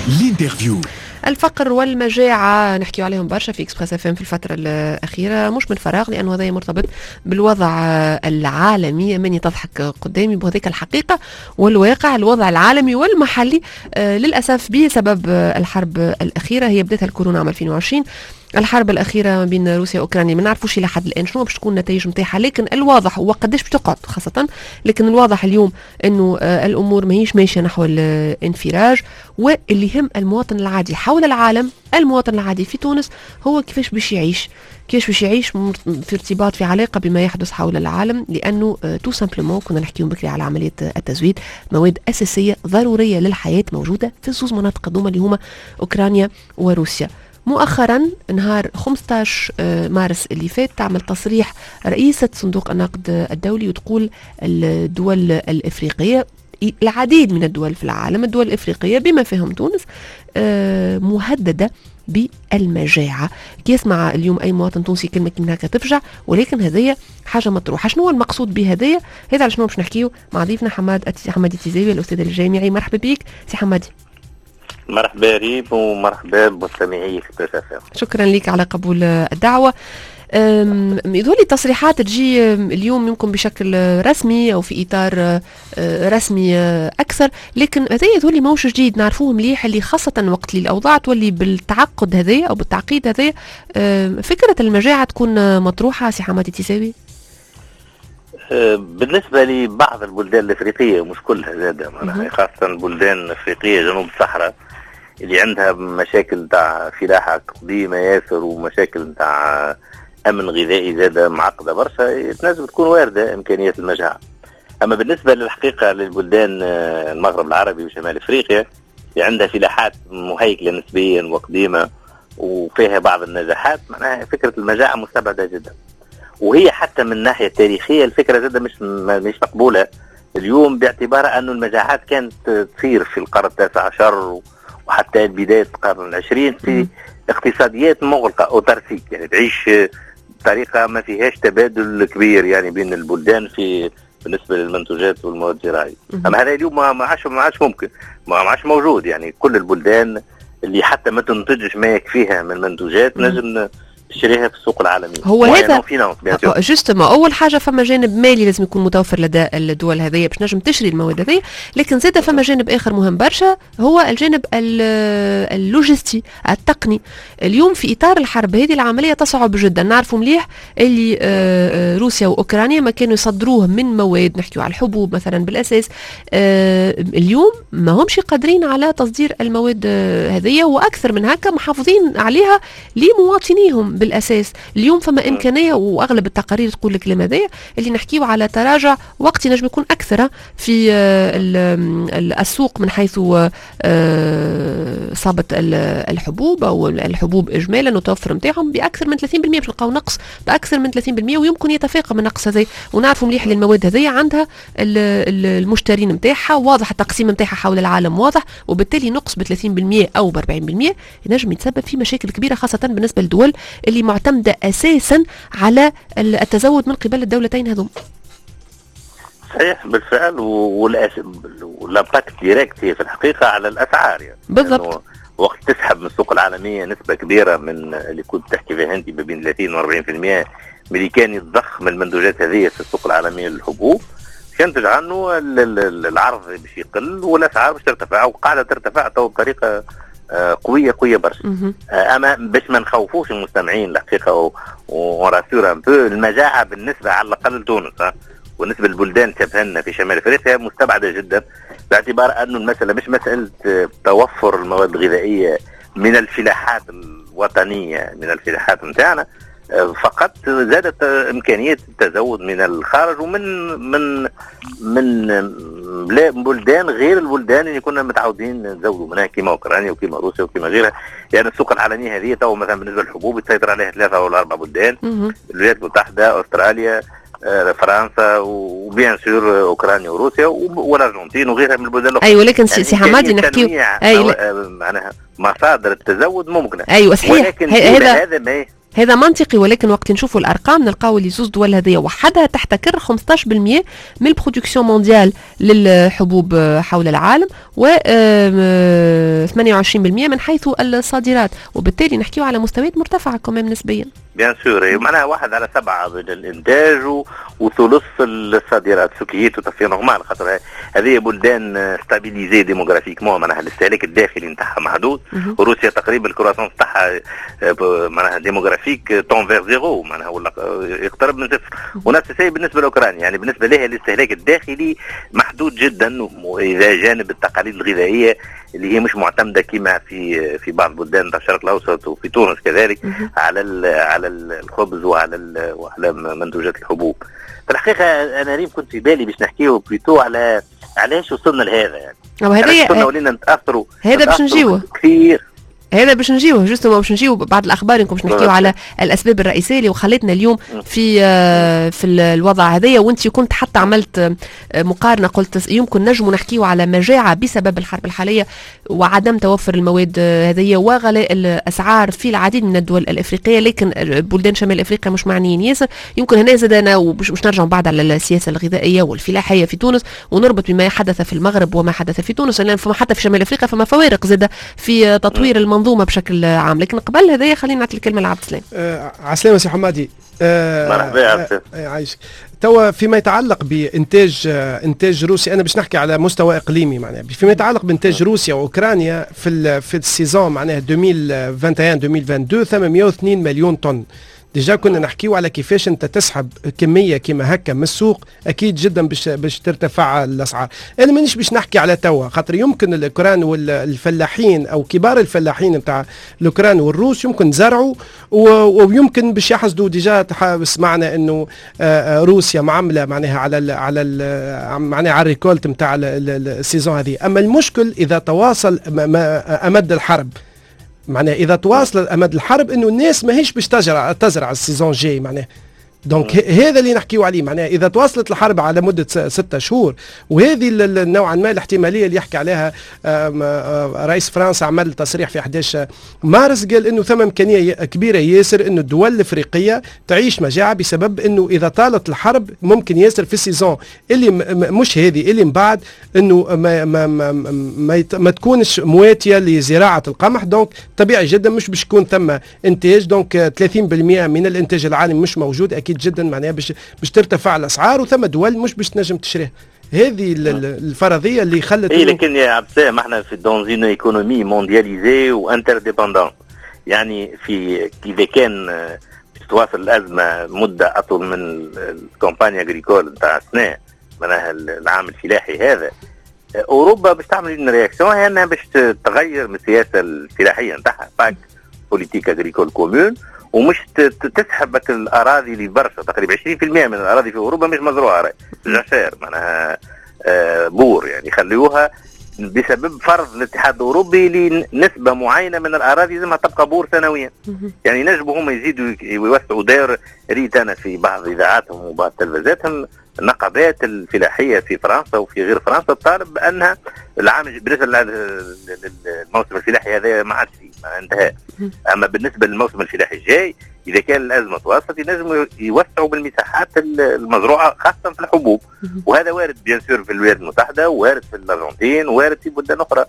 الانترفيو. الفقر والمجاعة نحكي عليهم برشا في إكسبريس FM في الفترة الأخيرة، مش من فراغ لأنه هذا مرتبط بالوضع العالمي. مني تضحك قدامي بهذيك الحقيقة والواقع، الوضع العالمي والمحلي للأسف بسبب الحرب الأخيرة. هي بدأتها الكورونا عام 2020. الحرب الأخيرة ما بين روسيا وأوكرانيا ما نعرفوش إلى حد الآن شنو باش تكون النتائج نتاعها، لكن الواضح هو قداش بتقعد خاصة، لكن الواضح اليوم إنه الأمور ما هيش ماشية نحو الانفراج. واللي يهم المواطن العادي حول العالم، المواطن العادي في تونس هو كيفاش باش يعيش، كيفاش باش يعيش في ارتباط، في علاقة بما يحدث حول العالم. لأنه تو سامبلومون كنا نحكيهم بكري على عملية التزويد، مواد أساسية ضرورية للحياة موجودة في الزوز مناطق هذوما اللي هما أوكرانيا وروسيا. مؤخرا نهار 15 مارس اللي فات تعمل تصريح رئيسة صندوق النقد الدولي وتقول الدول الإفريقية، العديد من الدول في العالم، الدول الإفريقية بما فيهم تونس، مهددة بالمجاعة. كي يسمع اليوم أي مواطن تونسي كلمة من هكا تفجع، ولكن هذه حاجة مطروحة. شنو هو المقصود بهذه؟ هذا على شنو باش نحكيه مع ضيفنا حمادي تيزاوي الأستاذ الجامعي. مرحبا بك سي حمادي. مرحبا ريب ومرحبا بمستمعي إكسبريس FM. شكرا لك على قبول الدعوة. يظهر لي تصريحات تجي اليوم يمكن بشكل رسمي أو في إطار رسمي أكثر، لكن هذا يظهر لي موش جديد نعرفوه مليح، اللي خاصة وقت اللي الأوضاع تولي بالتعقد هذا أو بالتعقيد هذا. فكرة المجاعة تكون مطروحة سي حمادي تيساوي؟ بالنسبة لبعض البلدان الأفريقية، مش كلها زادة، خاصة البلدان الأفريقية جنوب الصحراء اللي عندها مشاكل تاع فلاحة قديمة ياسر ومشاكل تاع أمن غذائي زادة معقدة برشا، تنجم تكون واردة إمكانية المجاعة. أما بالنسبة للحقيقة للبلدان المغرب العربي وشمال أفريقيا اللي عندها فلاحات مهيكلة نسبيا وقديمة وفيها بعض النجاحات، معناها فكرة المجاعة مستبعدة جدا. وهي حتى من الناحية التاريخية الفكرة زادة مش مقبولة اليوم، باعتبار أن المجاعات كانت تصير في القرن ال19 وحتى بداية القرن العشرين في اقتصاديات مغلقة أوتاركية، يعني تعيش بطريقة ما فيهاش تبادل كبير يعني بين البلدان في بالنسبة للمنتوجات والمواد الزراعية. أما هذا اليوم ما عادش ممكن، ما عادش موجود. يعني كل البلدان اللي حتى ما تنتجش ما يكفيها من منتوجات نجم تشتريها في السوق العالمي. هو هذا جوستما اول حاجه، فما جانب مالي لازم يكون متوفر لدى الدول هذه باش نجم تشري المواد هذه، لكن زاد فما جانب اخر مهم برشا، هو الجانب اللوجستي التقني. اليوم في اطار الحرب هذه العمليه تصعب جدا. نعرفوا مليح اللي روسيا واوكرانيا ما كانوا يصدروه من مواد، نحكيو على الحبوب مثلا بالاساس، اليوم ما همش قادرين على تصدير المواد هذه، واكثر من هكا محافظين عليها لمواطنيهم بالاساس. اليوم فما امكانيه، واغلب التقارير تقول لك هذا اللي نحكيو على تراجع وقتي نجم يكون اكثر في السوق من حيث صابت الحبوب او الحبوب اجمالا والتوفر نتاعهم باكثر من 30%، باش نلقاو نقص باكثر من 30%، ويمكن يتفاقم النقص هذا. ونعرفوا مليح المواد هذه عندها المشترين نتاعها واضح، التقسيم نتاعها حول العالم واضح، وبالتالي نقص ب 30% او ب 40% ينجم يتسبب في مشاكل كبيره، خاصه بالنسبه للدول اللي معتمدة أساسا على التزود من قبل الدولتين هذوم. صحيح بالفعل، والامباكت ديريكت هي في الحقيقة على الأسعار يعني. بالضبط. وقت تسحب من السوق العالمية نسبة كبيرة من اللي كنت تحكي فيها أنت ما بين 30 و 40% اللي كان يتضخ من المنتوجات هذه في السوق العالمية للحبوب، كان تجعل انه العرض باش يقل والأسعار باش ترتفع، وقاعدة ترتفع بطريقة قوية برشا. اما باش ما نخوفوش المستمعين الحقيقه وراسور ان بو، المجاعه بالنسبه على الاقل لتونس وبالنسبه للبلدان شبهنا في شمال افريقيا مستبعده جدا، باعتبار انه المساله مش مساله توفر المواد الغذائيه من الفلاحات الوطنيه، من الفلاحات نتاعنا فقط، زادت امكانيه التزود من الخارج ومن بلدان غير البلدان اللي كنا متعودين نزودوا منها كما اوكرانيا وكما روسيا وكما غيرها. يعني السوق العالميه هذه تو مثلا بالنسبه للحبوب يسيطر عليها 3 ولا 4 بلدان، الولايات المتحده، استراليا، فرنسا، وبيان سور اوكرانيا وروسيا والارجنتين وغيرها من البلدان الاخرى. ايوه لكن سي حمادي نحكيو معناها مصادر التزود ممكنه. ايوه صحيح، ولكن هذا ما هذا منطقي، ولكن وقت نشوفوا الارقام نلقاو اللي زوز دول هذه وحدها تحتكر 15% من البرودكسيون مونديال للحبوب حول العالم، و 28% من حيث الصادرات، وبالتالي نحكيو على مستويات مرتفعه كمان نسبيا. بيان سور، معناها 1/7 من الانتاج وثلث الصادرات، سكيت وتصفيه نورمال، خاطر هذه بلدان ستابيليزي ديموغرافيكمون، معناها الاستهلاك الداخلي نتاعها محدود. وروسيا تقريبا الكرواسون نتاعها معناها ديموغرافيك تون فير زيرو، معناها ولا يقترب من صفر. ونفس الشيء بالنسبه لاوكرانيا، يعني بالنسبه لها الاستهلاك الداخلي محدود جدا، واذا جانب التقاليد الغذائيه اللي هي مش معتمده كما في بعض البلدان تاع الشرق الاوسط وفي تونس كذلك على الخبز وعلى منتوجات الحبوب. في الحقيقه انا ريم كنت في بالي باش نحكيو بليتو على علاش وصلنا لهذا، يعني هذا ولينا نتاثروا هذا باش نجيوه كثير، هذا باش نجيوه جوستومون، باش نجيو بعض الاخبار انكم باش نحكيو على الاسباب الرئيسيه اللي وخلتنا اليوم في الوضع هذايا. وانت كنت حتى عملت مقارنه، قلت يمكن نجم نحكيو على مجاعه بسبب الحرب الحاليه وعدم توفر المواد هذيا وغلاء الاسعار في العديد من الدول الافريقيه، لكن بلدان شمال افريقيا مش معنيين ياسر. يمكن هنا زادنا ومش نرجع بعد على السياسه الغذائيه والفلاحيه في تونس، ونربط بما حدث في المغرب وما حدث في تونس، لان فما حتى في شمال افريقيا فما فوارق زاده في تطوير المنظومه بشكل عام. لكن قبل هذايا خلينا نعطي الكلمه لعبد السلام. عسلامة سي حمادي. مرحبا. عايشك. توا فيما يتعلق بانتاج روسيا، انا باش نحكي على مستوى اقليمي، معناها فيما يتعلق بانتاج روسيا واوكرانيا في السيزون معناها 2021-2022 802 مليون طن. ديجا كنا نحكيو على كيفاش انت تسحب كميه كيما هكا من السوق، اكيد جدا باش ترتفع الاسعار. انا مانيش باش نحكي على توا، خاطر يمكن الاوكران والفلاحين او كبار الفلاحين نتاع الاوكران والروس يمكن زرعوا ويمكن باش يحصدوا. ديجا سمعنا انه روسيا معامله معناها معناها على الريكولت نتاع السيزون هذه. اما المشكل اذا تواصل امد الحرب، معناه إذا تواصل أمد الحرب إنه الناس ماهيش باش تزرع السيزون جاي، معناه دونك هذا اللي نحكيو عليه. معناها إذا تواصلت الحرب على مدة 6 شهور، وهذه نوعا ما الاحتمالية اللي يحكي عليها رئيس فرنسا، عمل تصريح في 11 مارس قال إنه ثم إمكانية كبيرة ياسر إنه الدول الأفريقية تعيش مجاعة بسبب إنه إذا طالت الحرب ممكن ياسر في السيزون اللي مش هذه اللي من بعد إنه ما تكونش مواتية لزراعة القمح. دونك طبيعي جدا مش باش يكون ثم إنتاج، دونك 30% من الإنتاج العالمي مش موجود، أكيد جدا معناها باش ترتفع الاسعار، وثم دول مش باش تنجم تشريها. هذه الفرضيه اللي خلت لكن يا عبد السلام احنا في دون اون ايكونومي موندياليزي وانترديبندون، يعني اذا كان تواصل الازمه مده اطول من الكومبانيا اغريكول نتاع سنه، معناها العام الفلاحي هذا، اوروبا باش تعمل une رياكسيون هي انها باش تغير من السياسه الفلاحيه نتاعها، باك بوليتيك اغريكول كومون، ومش تسحبك الاراضي اللي برشا، تقريبا 20% من الاراضي في اوروبا مش مزروعه، جشير معناها بور، يعني خليوها بسبب فرض الاتحاد الاوروبي لنسبه معينه من الاراضي لازمها تبقى بور سنويا. يعني ينجموا هم يزيدوا يوسعوا داير. ريت انا في بعض اذاعاتهم وبعض تلفزياتهم النقابات الفلاحيه في فرنسا وفي غير فرنسا تطالب بانها العام بالنسبه للموسم الفلاحي هذا ما عادش فيه، ما انتهى. اما بالنسبه للموسم الفلاحي الجاي اذا كان الازمه تواصلت ينجموا يوسعوا بالمساحات المزروعه خاصه في الحبوب، وهذا وارد بيان سور في الولايات المتحده، وارد في الارجنتين، وارد في بلدان اخرى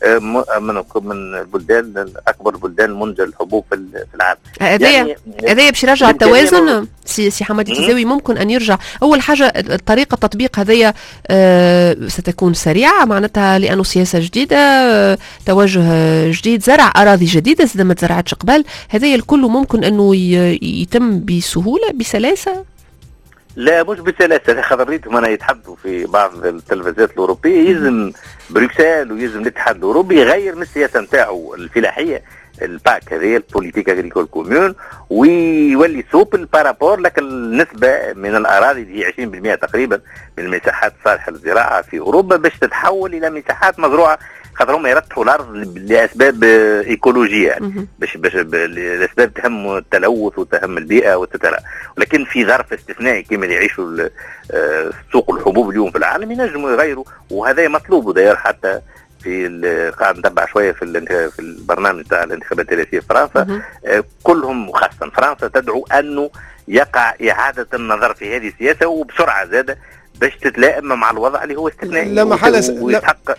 من البلدان اكبر بلدان المنتجه للحبوب في العالم. هذايا باش يرجع التوازن سي حمادي التزاوي. ممكن ان يرجع اول حاجه طريقه تطبيق هذايا ستكون سريعه، معناتها لانه سياسه جديده، توجه جديد، زرع اراضي جديده اذا ما تزرعتش قبل، هذايا الكل ممكن انه يتم بسهوله بسلاسه. لا مش بسلاسه، خبريتهم انا يتحدثوا في بعض التلفزيونات الاوروبيه، يلزم بروكسل ويلزم الاتحاد الاوروبي يغير من السياسه نتاعو الفلاحيه، الباك هذه البوليتيك اغريكول كومون، ويولي سوبل بارابور لك النسبه من الاراضي اللي هي 20% تقريبا من المساحات الصالحه للزراعه في اوروبا باش تتحول الى مساحات مزروعه، خاطر هم يرتحوا الارض لاسباب ايكولوجيه، يعني باش لاسباب تهم التلوث وتهم البيئه وتتلا. ولكن في ظرف استثنائي كما اللي يعيشوا سوق الحبوب اليوم في العالم ينجموا يغيروا، وهذا مطلوب داير حتى قاعد نتبع شويه في البرنامج تاع الانتخابات الرئاسيه في فرنسا. كلهم وخاصه فرنسا تدعو انه يقع اعاده النظر في هذه السياسه وبسرعه زاده باش تتلائم مع الوضع اللي هو استثنائي ويتحقق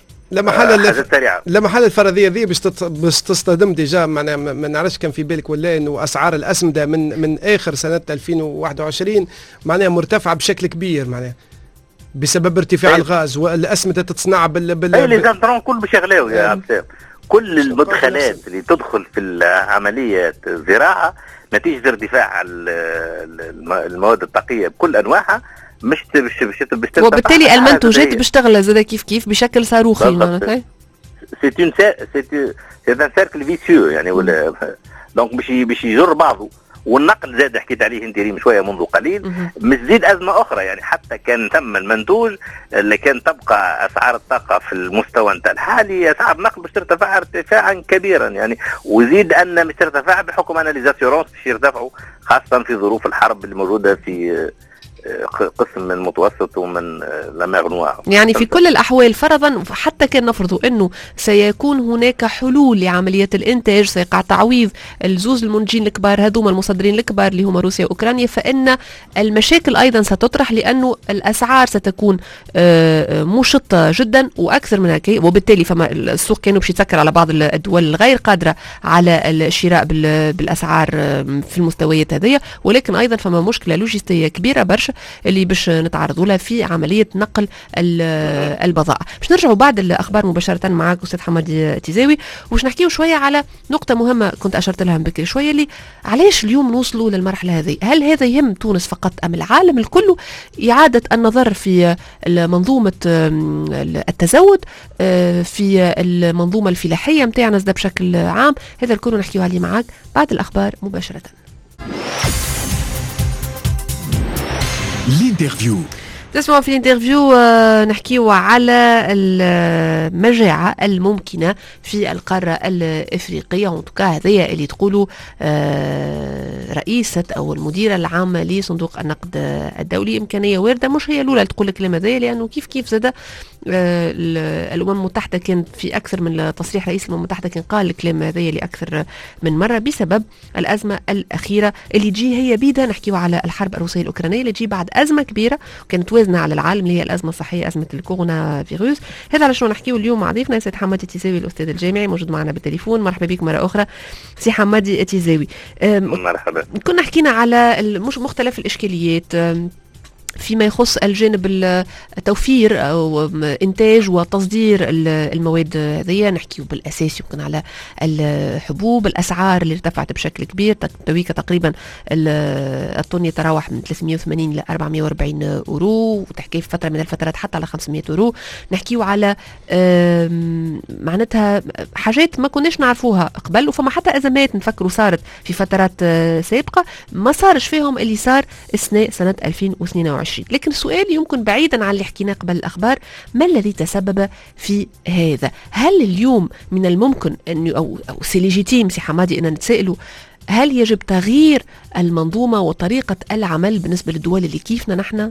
لا محل الفرضيه ذي باش تصطدم ديجا. معناها ما نعرفش كان في بالك ولا انه اسعار الاسمده من اخر سنه 2021 معناها مرتفعه بشكل كبير، معناها بسبب ارتفاع الغاز والاسمده تتصنع لي زانترون كل بشغلاو يا عبد. كل المدخلات اللي تدخل في عمليه الزراعه نتيجه ارتفاع المواد الطاقيه بكل انواعها مش وبالتالي المنتوجات باش تغلى زاد كيف بشكل صاروخي. سي ان سيركل فيسيو يعني ولا دونك باش يجر بعضه. والنقل زاد حكيت عليه انت ريم شويه منذ قليل مش زيد ازمه اخرى. يعني حتى كان ثم المنتوج اللي كان تبقى اسعار الطاقه في المستوى نتاع الحالي، اسعار النقل باش ترتفع ارتفاعا كبيرا يعني. وزيد ان مش ترتفع بحكم ان ليزاسيورونس باش يرتفعوا خاصه في ظروف الحرب اللي موجوده في قسم من المتوسط ومن لاميغ. يعني في كل الأحوال فرضا حتى كان نفرض أنه سيكون هناك حلول لعملية الإنتاج، سيقع تعويض الزوز المنتجين الكبار هذوما المصدرين الكبار اللي هم روسيا وأوكرانيا، فإن المشاكل أيضا ستطرح لأنه الأسعار ستكون مشطة جدا وأكثر من هيك. وبالتالي فما السوق كانوا باش يتسكر على بعض الدول الغير قادرة على الشراء بالأسعار في المستويات هذه، ولكن أيضا فما مشكلة لوجستية كبيرة برشا اللي باش نتعرضوا لها في عملية نقل البضائع. باش نرجعوا بعد الأخبار مباشرة معك أستاذ حمادي تيزاوي وباش نحكيوا شوية على نقطة مهمة كنت أشرت لها بكري شوية، اللي علاش اليوم نوصلوا للمرحلة هذه؟ هل هذا يهم تونس فقط أم العالم الكل؟ إعادة النظر في منظومة التزود، في المنظومة الفلاحية متاعنا ده بشكل عام. هذا الكل نحكيوا عليه معك بعد الأخبار مباشرة. الانترفيو. تسمعوا في الانترفيو نحكيوا على المجاعة الممكنة في القارة الإفريقية، وانتوكا هذيا اللي تقولوا رئيسة أو المديرة العامة لصندوق النقد الدولي إمكانية واردة. مش هي الأولى تقول الكلام هذا، لأنه كيف زاد الأمم المتحدة كان في أكثر من تصريح رئيس الأمم المتحدة كان قال الكلام هذا لأكثر من مرة بسبب الأزمة الأخيرة اللي تجي هي بيدا. نحكيوا على الحرب الروسية الأوكرانية اللي تجي بعد أزمة كبيرة وكانت وازنة على العالم اللي هي الأزمة الصحية، أزمة الكورونا فيروس. هذا على شنو نحكيوا اليوم مع ضيفنا سيد حمادي تيزاوي الأستاذ الجامعي موجود معنا بالتليفون. مرحبا بك مرة أخرى سي حمادي تيزاوي. مرحبا. كنا حكينا على مش مختلف الإشكاليات فيما يخص الجانب التوفير أو إنتاج وتصدير المواد هذه. نحكيو بالأساس يمكن على الحبوب، الأسعار اللي ارتفعت بشكل كبير، تويكا تقريبا الطن يتراوح من 380 ل 440 أورو، وتحكي في فترة من الفترات حتى على 500 أورو. نحكيو على معناتها حاجات ما كناش نعرفوها قبل، وفما حتى أزمات نفكروا صارت في فترات سابقة ما صارش فيهم اللي صار أثناء سنة 2022. لكن السؤال يمكن بعيدا عن اللي حكيناه قبل الأخبار، ما الذي تسبب في هذا؟ هل اليوم من الممكن أن أو سي ليجيتيم سي حمادي أن نتسائلوا هل يجب تغيير المنظومة وطريقة العمل بالنسبة للدول اللي كيفنا نحن؟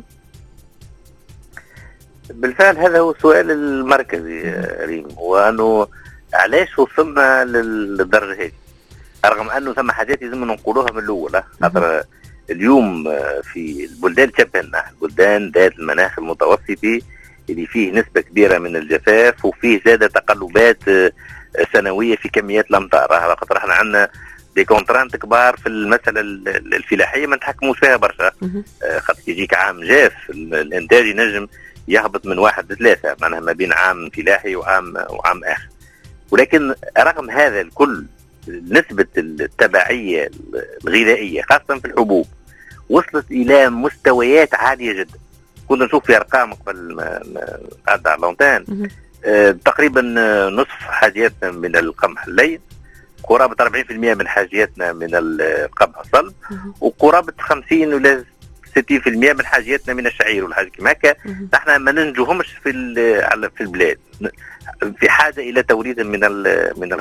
بالفعل هذا هو السؤال المركزي ريم، وأنه علاش وصلنا للدرجة هذه رغم أنه ثم حاجات لازم نقولوها من الأول. خاطر اليوم في البلدان شبهنا البلدان ذات المناخ المتوسطي اللي فيه نسبة كبيرة من الجفاف وفيه زادة تقلبات سنوية في كميات الأمطار. خاطر احنا عندنا دي كونترانت كبار في المسألة الفلاحية ما نتحكموش فيها برشا. خاطر يجيك عام جاف الإنتاج ينجم يهبط من 1 ل 3 معناها ما بين عام فلاحي وعام آخر. ولكن رغم هذا الكل نسبة التبعية الغذائية خاصة في الحبوب وصلت إلى مستويات عالية جدا. كنا نشوف في أرقام قبل ما عدى على لونتان تقريبا نصف حاجياتنا من القمح اللين، قرابة 40% من حاجياتنا من القمح الصلب، وقرابة 50 ولا 60% من حاجياتنا من الشعير والحاجة كما هكا. نحن ما ننجوهمش في البلاد، في حاجة إلى توريد من الخارج.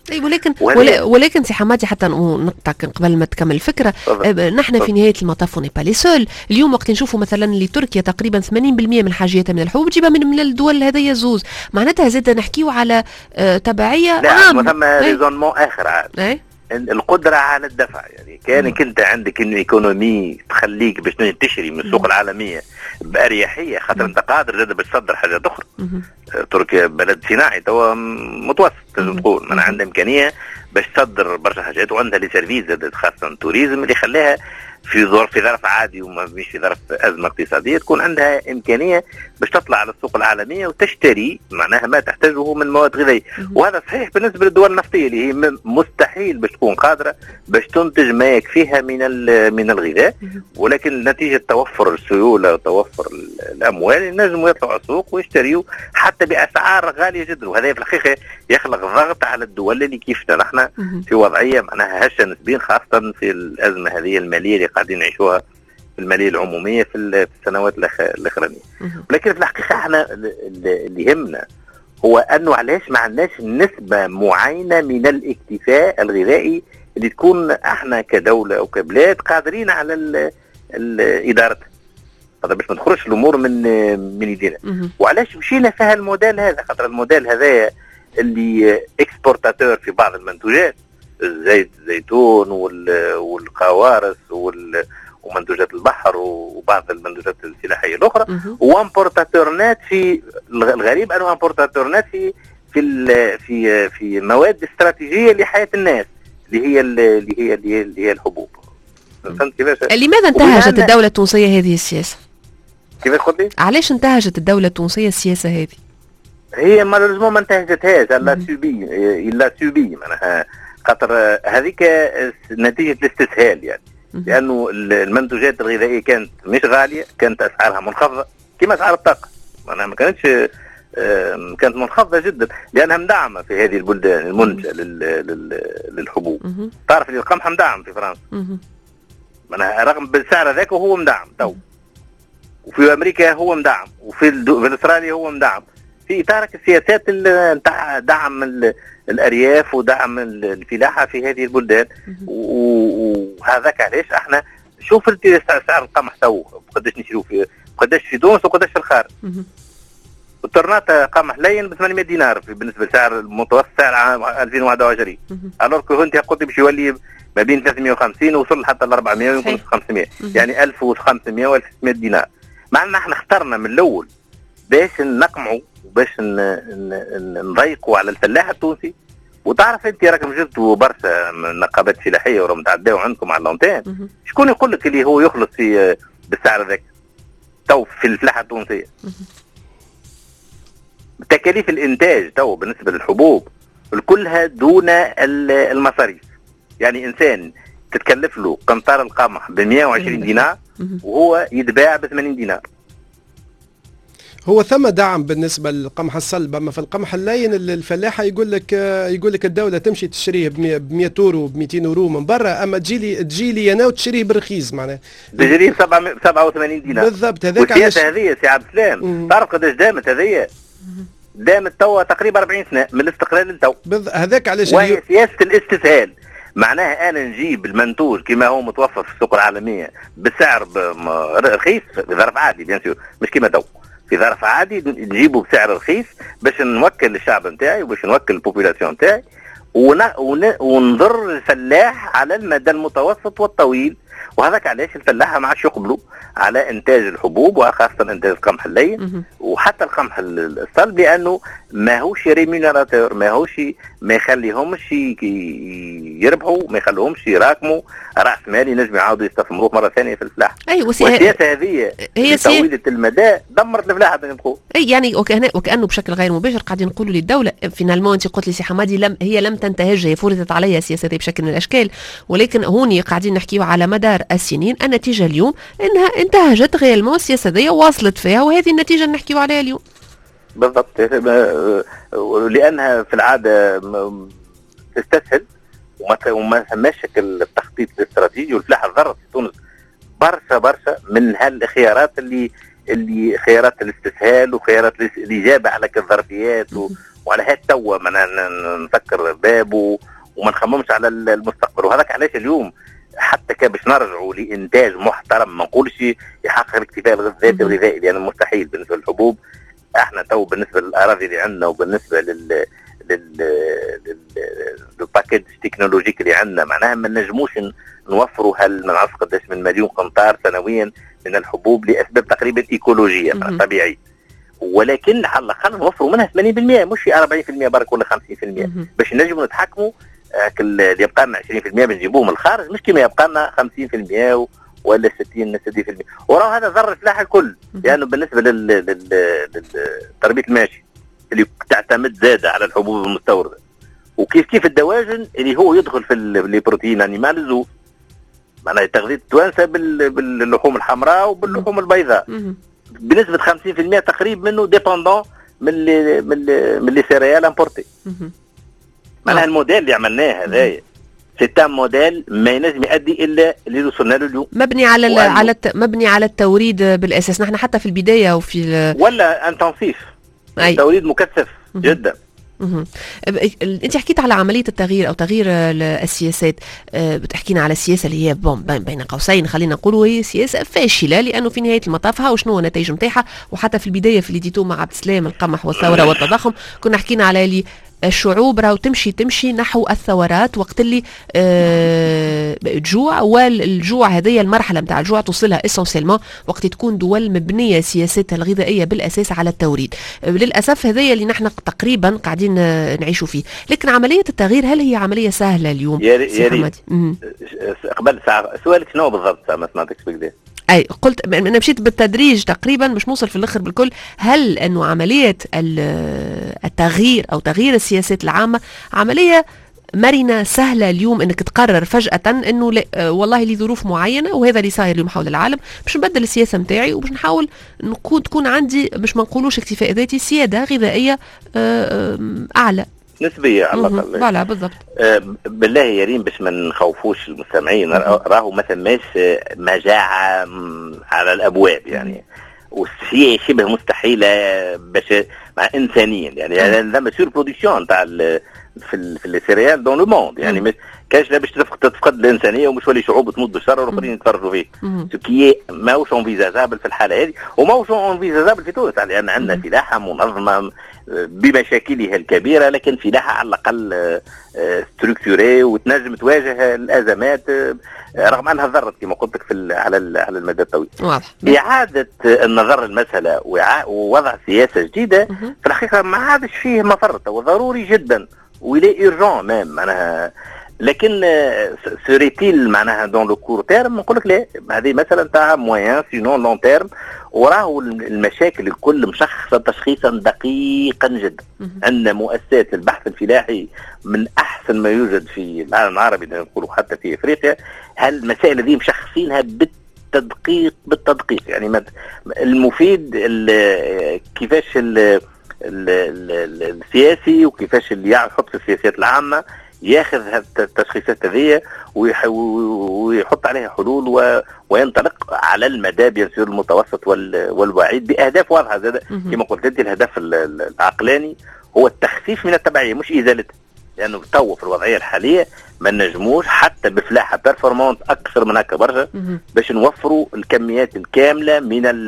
اي ولكن سي حمادي حتى نقطعك قبل ما تكمل الفكره. نحن في نهايه المطاف وني با لي سول. اليوم وقت نشوفوا مثلا اللي تركيا تقريبا 80% من حاجياتها من الحبوب تجيبها من الدول هذيا زوز، معناتها زاد نحكيو على تبعيه عامه. لا ثم ريزونمون اخر عاد القدره على الدفع، يعني كانك انت عندك انه ايكونومي تخليك باش تشري من السوق العالميه باريحيه، خاطر انت قادر زاد باش تصدر حاجات اخرى. تركيا بلد صناعي توا متوسط لازم تقول، انا عندها امكانيه باش تصدر برشا حاجات، وعندها لي سيرفيس زاد خاصه التوريزم اللي خلاها في ظرف عادي ومش في ظرف ازمه اقتصاديه تكون عندها امكانيه باش تطلع على السوق العالميه وتشتري معناها ما تحتاجه من مواد غذائيه. وهذا صحيح بالنسبه للدول النفطيه اللي هي مستحيل باش تكون قادره باش تنتج ما يكفيها من الغذاء، ولكن نتيجه توفر السيوله وتوفر الاموال ينجموا يطلعوا على السوق ويشتريوا حتى باسعار غاليه جدا. وهذا في الحقيقه يخلق ضغط على الدول اللي كيفنا نحن في وضعيه معناها هشه نسبيا، خاصه في الازمه هذه الماليه اللي قاعدين نعيشوها في الماليه العموميه في السنوات الاخرانيه. ولكن في الحقيقه احنا اللي يهمنا هو انه علاش ما عندناش نسبه معينه من الاكتفاء الغذائي اللي تكون احنا كدوله او كبلاد قادرين على ادارتها، هذا باش ما تخرجش الامور من ايدينا. وعلاش مشينا في هالموديل هذا؟ خاطر الموديل هذا اللي اكسبورتاتور في بعض المنتوجات، الزيت الزيتون والقوارص ومنتوجات البحر وبعض المنتوجات الفلاحيه الاخرى، وامبورتاتورنات في الغريب انه امبورتاتورنات في مواد استراتيجيه لحياه الناس اللي هي الحبوب. فهمت كيفاش؟ لماذا انتهجت الدوله التونسيه هذه السياسه؟ كيف قلتي؟ علاش انتهجت الدوله التونسيه السياسه هذه؟ هي مالوريزمون ما انتهجتهاش، الا سوبي معناها، خاطر هذيك نتيجه الاستسهال يعني. لانه المنتوجات الغذائيه كانت مش غاليه، كانت اسعارها منخفضه كما اسعار الطاقه، معناها ما كانتش كانت منخفضه جدا لانها مدعمه في هذه البلدان المنتجه للحبوب. تعرف اللي القمح مدعم في فرنسا، معناها رغم بالسعر هذاك وهو مدعم تو، وفي امريكا هو مدعم، وفي استراليا هو مدعم، في اطار السياسات نتاع دعم الارياف ودعم الفلاحه في هذه البلدان. وهذاك علاش احنا شوف سعر القمح تو قداش نشريو فيه، قداش في تونس وقداش في الخارج. الطرناطه قمح لين ب 800 دينار بالنسبه لسعر المتوسط سعر عام 2021، الوغ كو انت قلت باش يولي ما بين 350 وصل حتى ل 400 ويمكن 500، يعني 1500 و 1600 دينار. مع ان احنا اخترنا من الاول باش نقمعوا وباش نضيقوا على الفلاح التونسي. وتعرف انت راكم جبتوا برشا نقابات فلاحيه وراهم تعداو عندكم على اللونتين، شكون يقول لك اللي هو يخلص في بالسعر ذاك تو في الفلاحه التونسيه؟ تكاليف الانتاج تو بالنسبه للحبوب كلها دون المصاريف. يعني انسان تتكلف له قنطار القمح ب 120 دينار وهو يتباع ب 80 دينار. هو ثم دعم بالنسبه للقمح الصلب، اما في القمح اللين الفلاحه يقول لك الدوله تمشي تشتريه ب 100 يورو ب 200 يورو من برا، اما تجي لي انا وتشتريه بالرخيص معناها تجري ب 87 دينار بالضبط. هذاك السياسه هذه سي عبد السلام تعرف قداش دامت هذه؟ دامت توا تقريبا 40 سنه من الاستقلال لتو. هذاك علاش وهي سياسه الاستسهال. معناها انا نجيب المنتوج كما هو متوفر في السوق العالميه بسعر رخيص بظرف عادي بيان سور، مش كما تو في ظرف عادي نجيبه بسعر رخيص باش نوكل الشعب نتاعي وباش نوكل البوبولاسيون نتاعي ونضر الفلاح على المدى المتوسط والطويل. وهذاك علاش الفلاحه ما عادش يقبلوا على انتاج الحبوب وخاصه انتاج القمح اللين وحتى القمح الصلب، لانه ماهوش ريمينيراتور، ما يخليهمش يربحوا، ما يخليهمش يراكموا راس مال ينجم يعاودوا يستثمروه مره ثانيه في الفلاحه. والسياسه هذه هي طويله المدى دمرت الفلاحه نقول. اي يعني وكانه بشكل غير مباشر قاعدين نقولوا للدوله فينالمون انت قلت لي سي حمادي لم تنتهج، هي فرضت عليها السياسه بشكل من الاشكال، ولكن هوني قاعدين نحكيو على مدار السنين. النتيجه اليوم انها انتهجت غيالمون السياسه دي وواصلت فيها، وهذه النتيجه اللي نحكيو عليها اليوم بالضبط. لانها في العاده تستسهل وما ثماش التخطيط الاستراتيجي، والفلاحه ضرت في تونس برشا من هالخيارات اللي خيارات الاستسهال وخيارات الاجابه على الظرفيات وعلى هذا توا نسكر باب وما نخممش على المستقبل. وهذاك علاش اليوم حتى كان باش نرجعوا لانتاج محترم، ما نقولش يحقق الاكتفاء الذاتي والغذائي لان مستحيل بالنسبه للحبوب. احنا تو بالنسبه للاراضي اللي عندنا وبالنسبه للباكيج تكنولوجيك اللي عندنا معناها ما نجموش نوفروا ما نعرفش قداش من مليون قنطار سنويا من الحبوب لاسباب تقريبا ايكولوجيه طبيعيه، ولكن على الاقل نوفروا منها 80% مش 40% برك ولا 50% باش نجموا نتحكموا. اللي يبقى لنا 20% بنجيبوه من الخارج مش كما يبقى لنا 50% ولا 60%. وراه هذا ضر الفلاحه الكل، لانه يعني بالنسبه لتربيه الماشي اللي تعتمد زاده على الحبوب المستورده، وكيف الدواجن اللي هو يدخل في البروتين انيمالز معناها تغذيه التوانسه باللحوم الحمراء وباللحوم البيضاء بنسبه 50% تقريبا منه ديبوندون من لي سيريال امبورتي. معناها الموديل اللي عملناه هذايا سيتان موديل ما ينجم يؤدي الا اللي وصلنا له اليوم، مبني على التوريد بالاساس. نحن حتى في البدايه وفي ولا انتنسيف التوريد مكثف جدا. انت حكيت على عمليه التغيير او تغيير السياسات، بتحكينا على السياسه اللي هي بين قوسين خلينا نقولوا هي سياسه فاشله، لانه في نهايه المطاف وشنو هو النتائج نتاعها. وحتى في البدايه في اللي مع عبد السلام القمح والثوره والتضخم كنا حكينا على اللي الشعوب راهو تمشي نحو الثورات وقت اللي تجوع، والجوع هذه المرحله نتاع الجوع توصلها اسونسيلمون وقت تكون دول مبنيه سياستها الغذائيه بالاساس على التوريد. للاسف هذا اللي نحن تقريبا قاعدين نعيشوا فيه. لكن عمليه التغيير هل هي عمليه سهله اليوم؟ يا ريت قبل ساعه سؤالك شنو بالضبط؟ ما سمعتكش بكده. اي قلت انا مشيت بالتدريج تقريبا باش نوصل في الاخر بالكل. هل انه عمليه التغيير او تغيير السياسات العامه عمليه مرنه سهله اليوم انك تقرر فجاه انه والله لي ظروف معينه وهذا اللي صاير اليوم حول العالم باش نبدل السياسه نتاعي وباش نحاول تكون عندي باش ما نقولوش اكتفاء ذاتي سياده غذائيه اعلى نسبية على الأقل. فوالا بالضبط. بالله يا ريم باش ما نخوفوش المستمعين، راهو ما ثماش مجاعة على الأبواب يعني، وهي شبه مستحيلة باش مع إنسانيا يعني هذا سور برودكسيون تاع في السيريال دون لو موند يعني مش كاش باش تفقد الإنسانية ومش ولي شعوب تموت بالشر والآخرين يتفرجوا فيه. سكي ماهوش انفيزاجابل في الحالة هذه وماهوش انفيزاجابل في تونس لأن عندنا فلاحة منظمة بمشاكلها الكبيرة لكن فلاحة على الأقل ستركتوري وتنجم تواجه الأزمات رغم أنها ضرت كما قلت لك على المدى الطويل. إعادة النظر المسألة ووضع سياسة جديدة في الحقيقة ما عادش فيه مفر وضروري جدا وإلى إيرجون مام معناها، لكن سوريتيل معناها دون لو كور تيرم نقول لك لا هذه مثلا تاع موين سينون لون تيرم وراه المشاكل الكل مشخصه تشخيصا دقيقا جدا. عندنا مؤسسات البحث الفلاحي من احسن ما يوجد في العالم العربي نقولوا حتى في افريقيا، هالمسائل هذه مشخصينها بالتدقيق يعني المفيد كيفاش السياسي وكيفاش اللي يحط في السياسات العامه ياخذ التشخيصات هذه ويحط عليها حلول وينطلق على المدى بينسير المتوسط والبعيد باهداف واضحه. كما قلت انت الهدف العقلاني هو التخفيف من التبعيه مش ازالتها، لانه تو في الوضعيه الحاليه ما نجموش حتى بفلاحه بيرفورمانس اكثر من هكا برشا باش نوفروا الكميات الكامله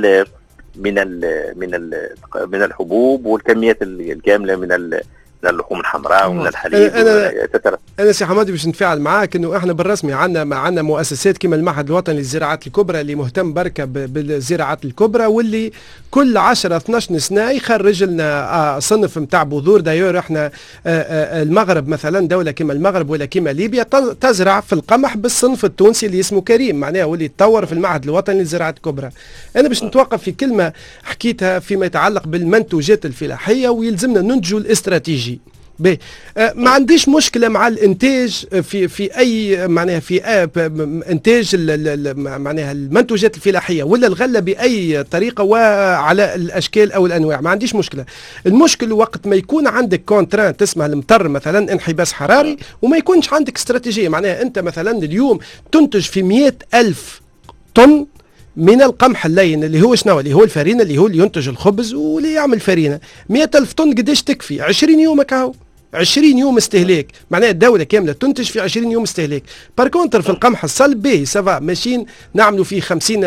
من الحبوب والكميات الكامله من اللحوم الحمراء ومن الحليب. انا سي حمادي باش نتفاعل معاك انه احنا بالرسمي عندنا مؤسسات كما المعهد الوطني للزراعات الكبرى اللي مهتم بركه بالزراعات الكبرى واللي كل 10-12 سنه يخرج لنا صنف نتاع بذور. دايور احنا المغرب مثلا دوله كما المغرب ولا كما ليبيا تزرع في القمح بالصنف التونسي اللي اسمه كريم معناها واللي تطور في المعهد الوطني للزراعات الكبرى. انا باش نتوقف في كلمه حكيتها فيما يتعلق بالمنتوجات الفلاحيه ويلزمنا ننتجوا الاستراتيجي. ما عنديش مشكله مع الانتاج في اي معناها في انتاج معناها المنتوجات الفلاحيه ولا الغله باي طريقه وعلى الاشكال او الانواع، ما عنديش مشكله. المشكل وقت ما يكون عندك كونتران تسمى المطر مثلا انحباس حراري وما يكونش عندك استراتيجيه. معناها انت مثلا اليوم تنتج في 100,000 طن من القمح اللين اللي هو شنو اللي هو الفرينة اللي هو اللي ينتج الخبز واللي يعمل فرينة 100,000 طن قديش تكفي 20 يوم كهو 20 يوم استهلاك معناها الدولة كاملة تنتج في 20 يوم استهلاك باركونتر في القمح الصلب باهي سافا ماشيين نعملوا فيه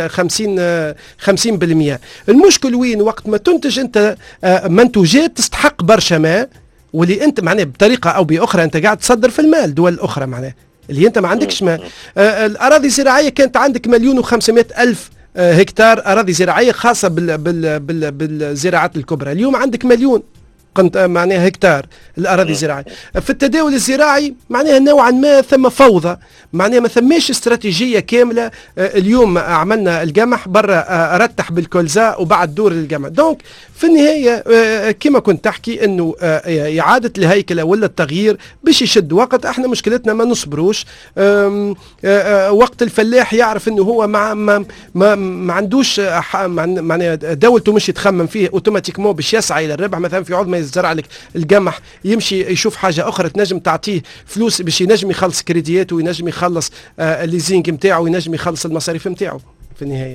50% المشكل وين وقت ما تنتج انت منتوجات تستحق برشا ماء واللي انت معناها بطريقة او باخرى انت قاعد تصدر في المال دول الاخرى معناها اللي انت ما عندكش ماء الاراضي الزراعية كانت عندك 1,500,000 هكتار اراضي زراعية خاصة بالزراعات الكبرى اليوم عندك 1,000,000 قنت معناها هكتار الأراضي الزراعية في التداول الزراعي معناها نوعا ما ثم فوضى معناها ما ثماش استراتيجية كاملة اليوم عملنا القمح برا رتح بالكولزاء وبعد دور القمح دونك في النهاية كما كنت تحكي انه إعادة الهيكلة ولا التغيير باش يشد وقت احنا مشكلتنا ما نصبروش وقت الفلاح يعرف انه هو ما عندوش معناها دولته مش يتخمم فيه اوتوماتيكمون باش يسعى الى الربح مثلا في عوض ما يزرع لك القمح يمشي يشوف حاجة أخرى تنجم تعطيه فلوس باش ينجم يخلص كريديات وينجم يخلص الليزينج نتاعو وينجم يخلص المصاريف نتاعو في النهاية.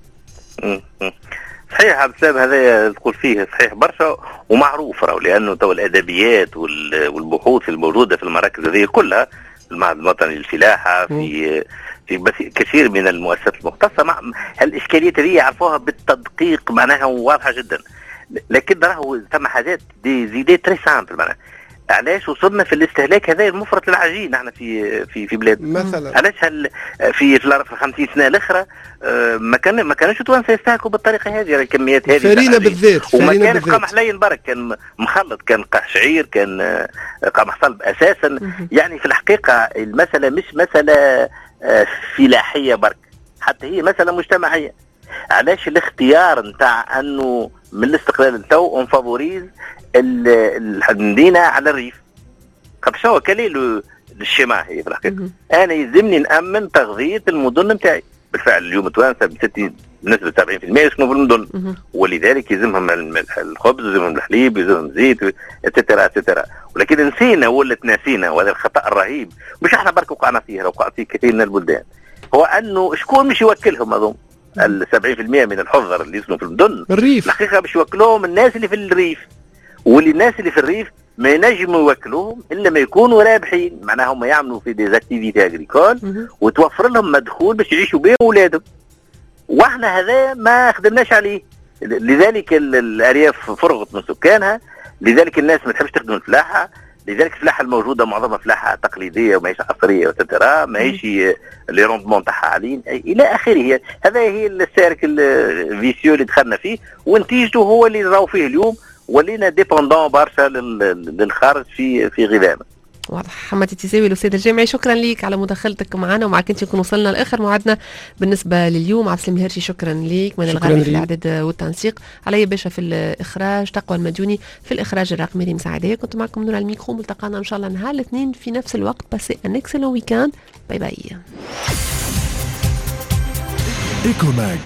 صحيح بسبب هذا تقول فيه صحيح برشا ومعروف راهو لأنه تو الأدبيات والبحوث الموجودة في المراكز هذه كلها المعهد الوطني للفلاحة في بس كثير من المؤسسات المختصة الإشكاليات هذه يعرفوها بالتدقيق معناها واضحة جدا. لكن راهو ثم حاجات دي زيدات تري سامبل معناها علاش وصلنا في الاستهلاك هذا المفرط للعجين نحن في بلادنا مثلا علاش في 50 سنه الاخرى ما كانوش توانسه يستهلكوا بالطريقه هذه الكميات هذه فرينه بالذات وما كان قمح لين برك كان مخلط كان قمح شعير كان قمح صلب اساسا يعني في الحقيقه المساله مش مساله فلاحيه برك حتى هي مساله مجتمعيه. علاش الاختيار نتاع انه من الاستقلال التو اون فافوريز المدينه على الريف خاطر شنو كليل الشماع هي في الحقيقه انا يلزمني نامن تغذيه المدن نتاعي بالفعل اليوم توانسه بنسبه 70% يسكنوا في المدن ولذلك يلزمهم الخبز يلزمهم الحليب يلزمهم الزيت اتترا اتترا ولكن نسينا ولت ناسينا وهذا الخطا الرهيب مش احنا برك وقعنا فيه لو وقع فيه كثير من البلدان هو انه شكون مش يوكلهم اظن 70% من الحضر اللي يسكنوا في المدن الريف الحقيقه باش يوكلوهم الناس اللي في الريف واللي الناس اللي في الريف ما ينجموا يوكلوهم الا ما يكونوا رابحين معناها هم يعملوا في ديزاكتيفيتي اغريكول وتوفر لهم مدخول باش يعيشوا به اولادهم واحنا هذا ما خدمناش عليه لذلك الارياف فرغت من سكانها لذلك الناس ما تحبش تخدم الفلاحه لذلك الفلاحه الموجوده معظمها فلاحه تقليديه وماهيش عصريه وتترى ماهيش لي روندمون تاعها عاليين الى اخره هذا هي السيركل فيسيو اللي دخلنا فيه ونتيجته هو اللي نراو فيه اليوم ولينا ديبوندون برشا للخارج في غذائنا. واضح. محمد التساوي الاستاذ الجامعي شكرا ليك على مداخلتك معنا ومعك انت نكون وصلنا لاخر موعدنا بالنسبه لليوم. عبد السلام الهرشي شكرا ليك من الغالي في الاعداد والتنسيق علي باشا في الاخراج تقوى المديوني في الاخراج الرقمي مساعدة كنت معكم نور الميكرو ملتقانا ان شاء الله نهار الاثنين في نفس الوقت باسي ان اكسلون ويكاند باي باي.